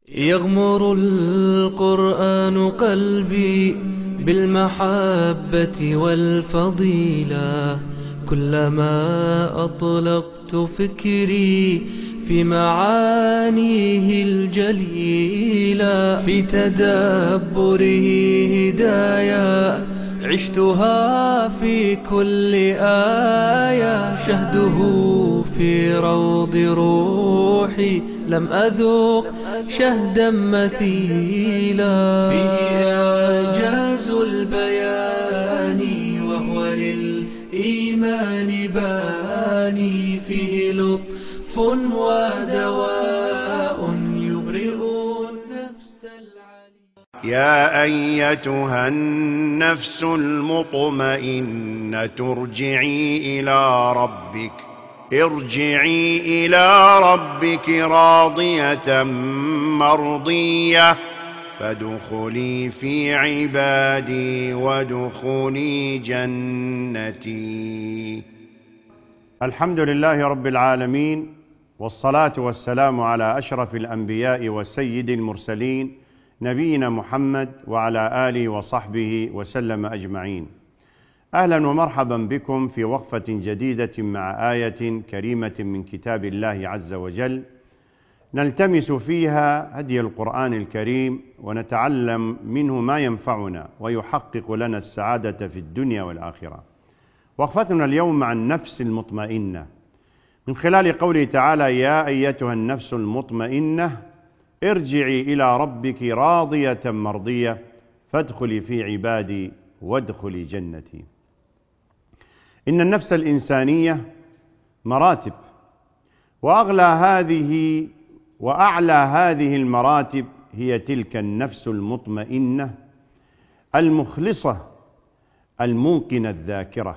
يغمر القرآن قلبي بالمحبة والفضيلة، كلما أطلقت فكري في معانيه الجليلة، في تدبره هدايا عشتها في كل آية، شهده في روض روحي لم أذوق شهدا مثيلا، فيه إعجاز البيان وهو للإيمان باني، فيه لطف ودواء يبرئ النفس العليم. يا أيتها النفس المطمئنة ارجعي إلى ربك راضية مرضية، فادخلي في عبادي وادخلي جنتي. الحمد لله رب العالمين، والصلاة والسلام على أشرف الأنبياء وسيد المرسلين نبينا محمد وعلى آله وصحبه وسلم أجمعين. أهلا ومرحبا بكم في وقفة جديدة مع آية كريمة من كتاب الله عز وجل، نلتمس فيها هدي القرآن الكريم ونتعلم منه ما ينفعنا ويحقق لنا السعادة في الدنيا والآخرة. وقفتنا اليوم مع النفس المطمئنة، من خلال قوله تعالى: يا أيتها النفس المطمئنة ارجعي إلى ربك راضية مرضية، فادخلي في عبادي وادخلي جنتي. إن النفس الإنسانية مراتب، وأعلى هذه المراتب هي تلك النفس المطمئنة المخلصة الموقنة الذاكرة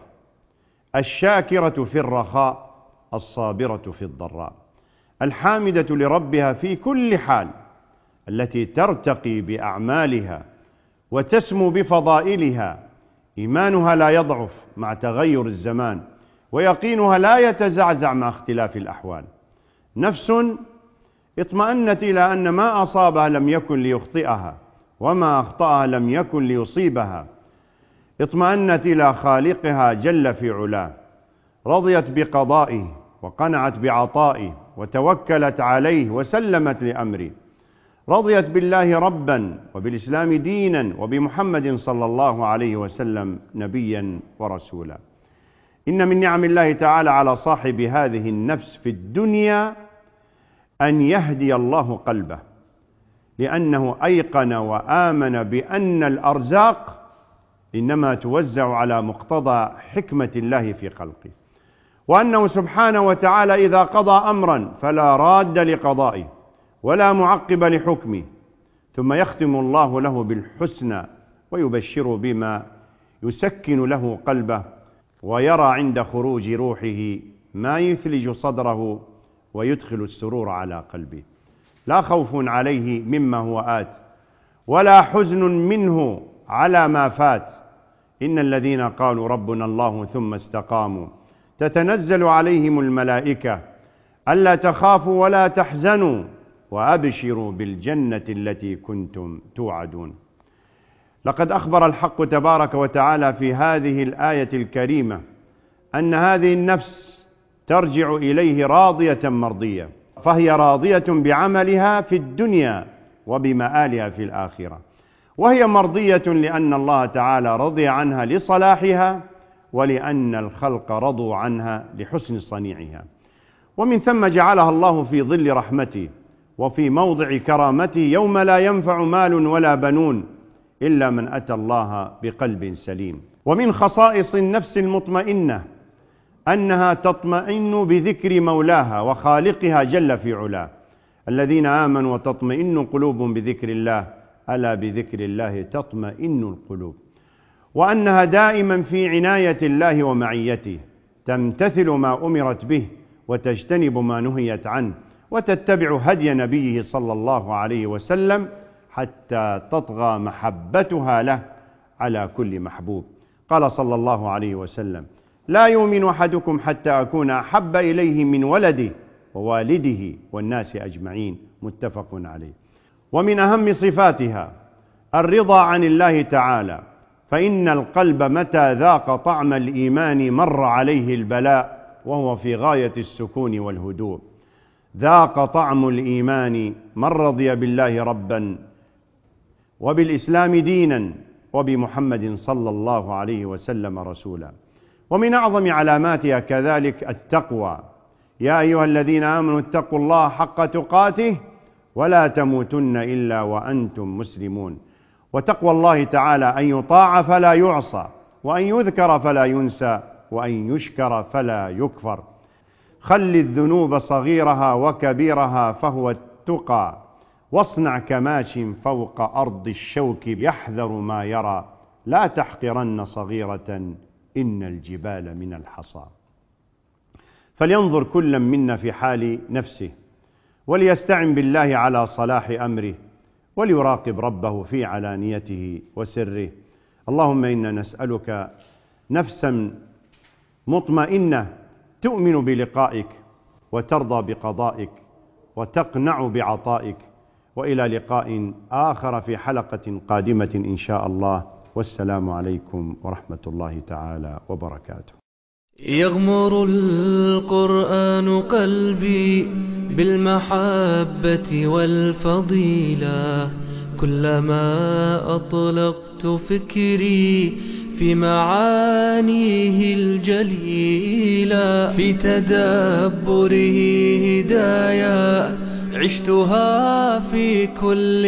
الشاكرة في الرخاء الصابرة في الضراء، الحامدة لربها في كل حال، التي ترتقي بأعمالها وتسمو بفضائلها، إيمانها لا يضعف مع تغير الزمان، ويقينها لا يتزعزع مع اختلاف الأحوال. نفس اطمأنت إلى أن ما أصابها لم يكن ليخطئها، وما أخطأها لم يكن ليصيبها. اطمأنت إلى خالقها جل في علاه، رضيت بقضائه وقنعت بعطائه وتوكلت عليه وسلمت لأمره، رضيت بالله ربا وبالإسلام دينا وبمحمد صلى الله عليه وسلم نبيا ورسولا. إن من نعم الله تعالى على صاحب هذه النفس في الدنيا أن يهدي الله قلبه، لأنه أيقن وآمن بأن الأرزاق إنما توزع على مقتضى حكمة الله في خلقه، وأنه سبحانه وتعالى إذا قضى أمرا فلا راد لقضائه ولا معقب لحكمه، ثم يختم الله له بالحسنى ويبشر بما يسكن له قلبه، ويرى عند خروج روحه ما يثلج صدره ويدخل السرور على قلبه. لا خوف عليه مما هو آت، ولا حزن منه على ما فات. إن الذين قالوا ربنا الله ثم استقاموا تتنزل عليهم الملائكة ألا تخافوا ولا تحزنوا وأبشروا بالجنة التي كنتم توعدون. لقد أخبر الحق تبارك وتعالى في هذه الآية الكريمة أن هذه النفس ترجع إليه راضية مرضية، فهي راضية بعملها في الدنيا وبمآلها في الآخرة، وهي مرضية لأن الله تعالى رضي عنها لصلاحها، ولأن الخلق رضوا عنها لحسن صنيعها، ومن ثم جعلها الله في ظل رحمته وفي موضع كرامته، يوم لا ينفع مال ولا بنون إلا من أتى الله بقلب سليم. ومن خصائص النفس المطمئنة أنها تطمئن بذكر مولاها وخالقها جل في علاه. الذين آمنوا وتطمئن قلوبهم بذكر الله، ألا بذكر الله تطمئن القلوب. وأنها دائما في عناية الله ومعيته، تمتثل ما أمرت به وتجتنب ما نهيت عنه، وتتبع هدي نبيه صلى الله عليه وسلم حتى تطغى محبتها له على كل محبوب. قال صلى الله عليه وسلم: لا يؤمن أحدكم حتى أكون أحب إليه من ولده ووالده والناس أجمعين، متفق عليه. ومن أهم صفاتها الرضا عن الله تعالى، فإن القلب متى ذاق طعم الإيمان مر عليه البلاء وهو في غاية السكون والهدوء. ذاق طعم الإيمان من رضي بالله ربا وبالإسلام دينا وبمحمد صلى الله عليه وسلم رسولا. ومن أعظم علاماتها كذلك التقوى. يا أيها الذين آمنوا اتقوا الله حق تقاته ولا تموتن إلا وأنتم مسلمون. وتقوى الله تعالى أن يطاع فلا يعصى، وأن يذكر فلا ينسى، وأن يشكر فلا يكفر. خل الذنوب صغيرها وكبيرها فهو التقى، واصنع كماش فوق أرض الشوك يحذر ما يرى، لا تحقرن صغيرة إن الجبال من الحصى. فلينظر كل منا في حال نفسه، وليستعن بالله على صلاح أمره، وليراقب ربه في علانيته وسره. اللهم إنا نسألك نفسا مطمئنة تؤمن بلقائك وترضى بقضائك وتقنع بعطائك. وإلى لقاء آخر في حلقة قادمة إن شاء الله، والسلام عليكم ورحمة الله تعالى وبركاته. يغمر القرآن قلبي بالمحبة والفضيلة، كلما أطلقت فكري في معانيه الجليلة، في تدبره هدايا عشتها في كل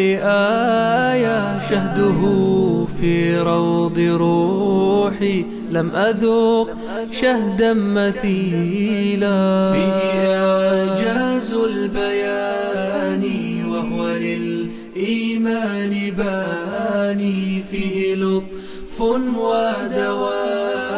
آية، شهده في روض روحي لم أذوق شهدا مثيلا، فيه إعجاز البيان وهو للإيمان باني، فيه لطف ودواء